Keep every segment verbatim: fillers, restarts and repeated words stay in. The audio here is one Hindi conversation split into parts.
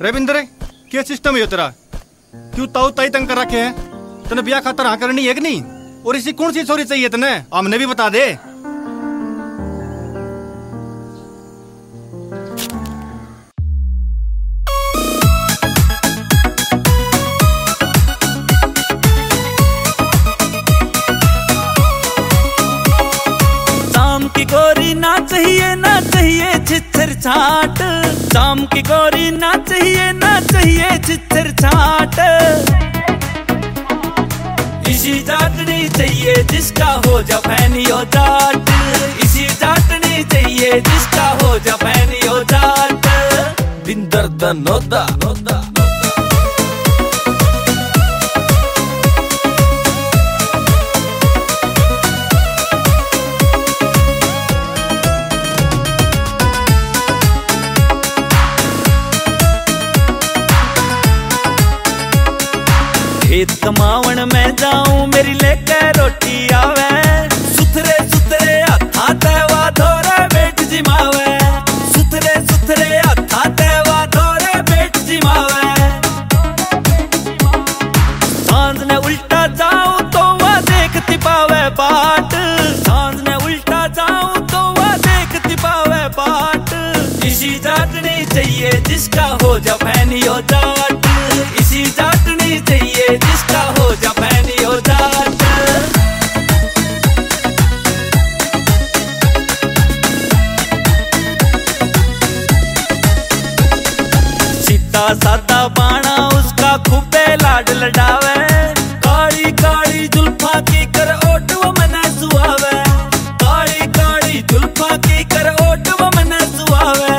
रविंद्र क्या सिस्टम है तेरा? क्यों ताऊ ताई तंग कर रखे है? तने ब्याह खातर हाँ करनी है कि नहीं? और इसी कौन सी छोरी चाहिए तने? हमने भी बता दे। शाम की गोरी ना चाहिए ना चाहिए छिछर छाट, शाम की गोरी ना चाहिए ना चाहिए छिछर छाट। इसी जाटनी चाहिए जिसका हो जा फैनी हो जाट, इसी जाटनी चाहिए जिसका हो जा फैनी हो जाट। दिन दर्द नोदा नोदा खेत कमावन में जाऊं मेरी लेके रोटी आवे, सुथरे सुथरे हथा तेवा धोरे बेट जिमावे, सुथरे सुथरे हथा तेवा धोरे बेट जिमावे। सांझ ने उल्टा जाऊं तो वह देखती पावे बाट, सांझ ने उल्टा जाऊं तो वह देखती पावे बाट। इसी जाटनी चाहिए जिसका हो जा फैनी हो जाट, इसी जाटनी चाहिए जिसका हो जा फैनी हो जाट। सीधा सादा बाणा उसका खूबे लाड लडावे, काली काली जुल्फा की कर ओट वो मना सुहावे, काली काली जुल्फा की कर ओट वो मना सुहावे।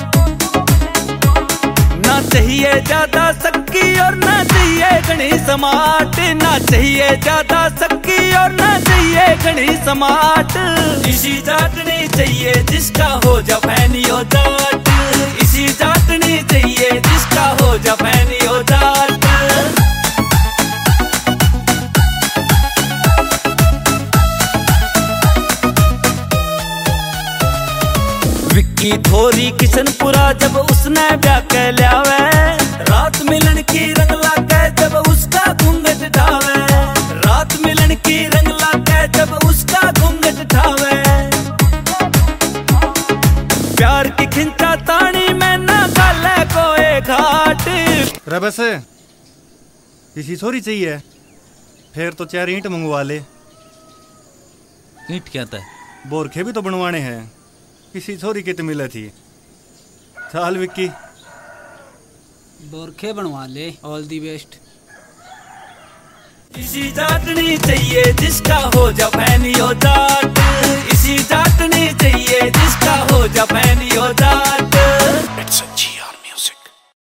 ना चाहिए ज्यादा सक्की और ना चाहिए घनी समाट, ना चाहिए ज्यादा सक्की और ना चाहिए घनी समाट। इसी जाटनी चाहिए जिसका हो जा फैनी हो जाट, इसी जाटनी चाहिए जिसका हो जा फैनी हो जाट। विक्की थोरी किशनपुरा जब उसने ब्याह के लियावे, रात मिलन की रंग लाके जब उसका घूंघट ढावे, रात मिलन की रंग लाके जब उसका घूंघट ढावे। प्यार की खिंचा तानी में ना गाले कोई घाट। रे बस इसी छोरी चाहिए, फिर तो चार ईंट मंगवा ले। ईंट क्या था? बोरखे भी तो बनवाने हैं, किसी छोरी की तो मिले थी। चल विक्की बोरखे बनवा ले। All the best. इसी जाटनी चाहिए जिसका हो जा फैनी हो जाट, इसी जाटनी